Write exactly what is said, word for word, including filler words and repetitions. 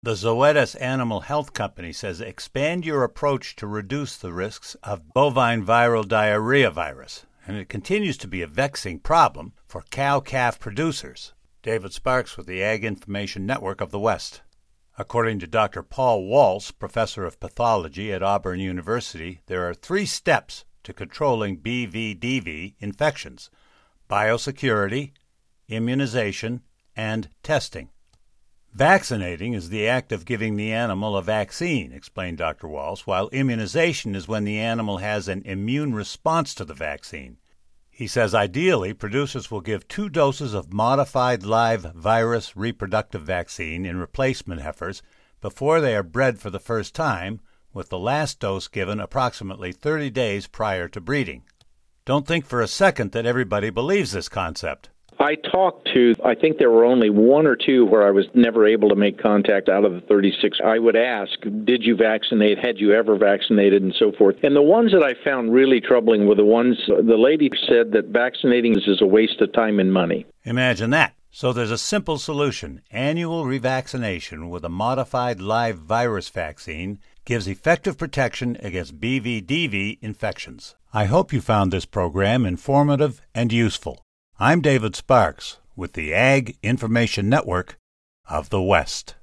The Zoetis Animal Health Company says expand your approach to reduce the risks of bovine viral diarrhea virus, and it continues to be a vexing problem for cow-calf producers. David Sparks with the Ag Information Network of the West. According to Doctor Paul Walsh, professor of pathology at Auburn University, there are three steps to controlling B V D V infections: biosecurity, immunization, and testing. Vaccinating is the act of giving the animal a vaccine, explained Doctor Walsh, while immunization is when the animal has an immune response to the vaccine. He says ideally, producers will give two doses of modified live virus reproductive vaccine in replacement heifers before they are bred for the first time, with the last dose given approximately thirty days prior to breeding. Don't think for a second that everybody believes this concept. I talked to, I think there were only one or two where I was never able to make contact out of the thirty-six. I would ask, did you vaccinate? Had you ever vaccinated? And so forth. And the ones that I found really troubling were the ones, the lady said that vaccinating is a waste of time and money. Imagine that. So there's a simple solution. Annual revaccination with a modified live virus vaccine gives effective protection against B V D V infections. I hope you found this program informative and useful. I'm David Sparks with the Ag Information Network of the West.